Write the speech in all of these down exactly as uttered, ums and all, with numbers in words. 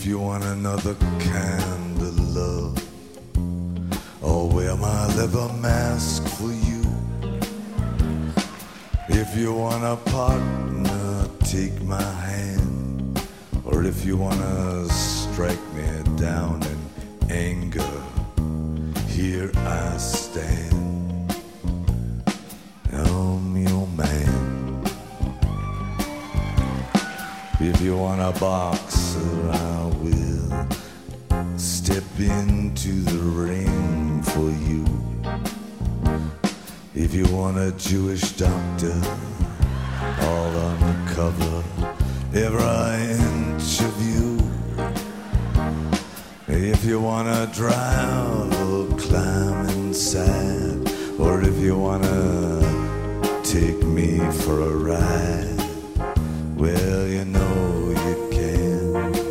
If you want another kind of love, I'll wear my leather mask for you. If you want a partner, take my hand. Or if you want to strike me down in anger, here I stand. I'm your man. If you want a boxer, I will step into the ring for you. If you want a Jewish doctor, all uncover every inch of you. If you want to drive or climb inside, or if you want to take me for a ride, well, you know you can.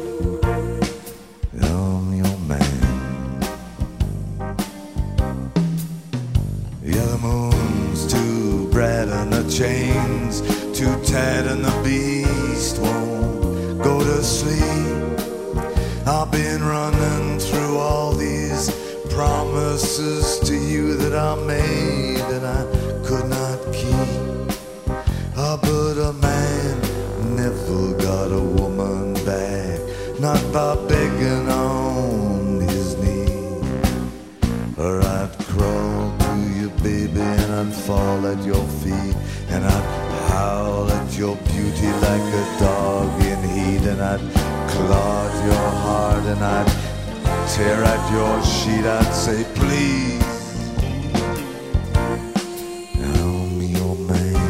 I'm your man. Yeah, the moon's too bright and the chains too tight and the beast won't go to sleep. I've been running through all these promises to you that I made and I could not keep. Oh, but a man never got a woman back, not by begging on his knee. Or I'd crawl to you, baby, and I'd fall at your feet, and I'd howl at your beauty like a dog in heat, and I'd claw at your heart, and I'd tear at your sheet. I'd say, please, I'm your man.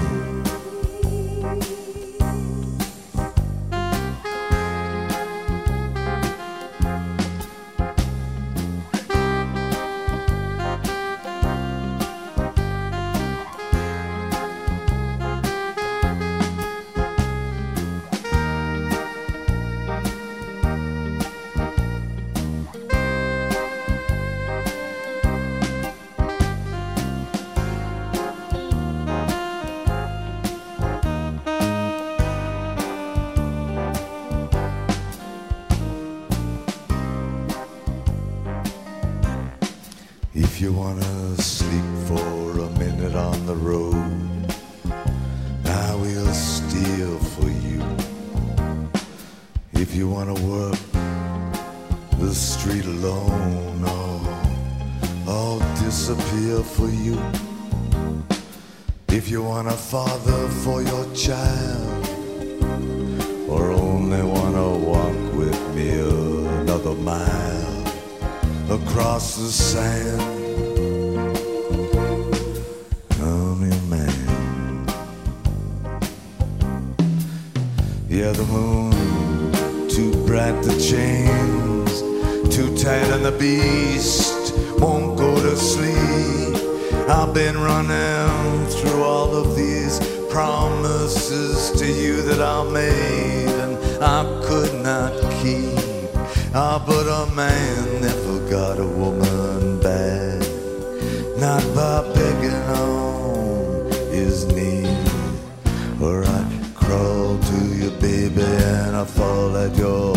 If you wanna sleep for a minute on the road, I will steal for you. If you wanna work the street alone, oh, I'll disappear for you. If you want a father for your child, or only wanna walk with me another mile across the sand, I'm your man. Yeah, the moon too bright, the chains too tight, and the beast won't go to sleep. I've been running through all of these promises to you that I made and I could not keep. Ah, but a man never got a woman back, not by begging on his knees. Or I'd crawl to you, baby, and I fall at your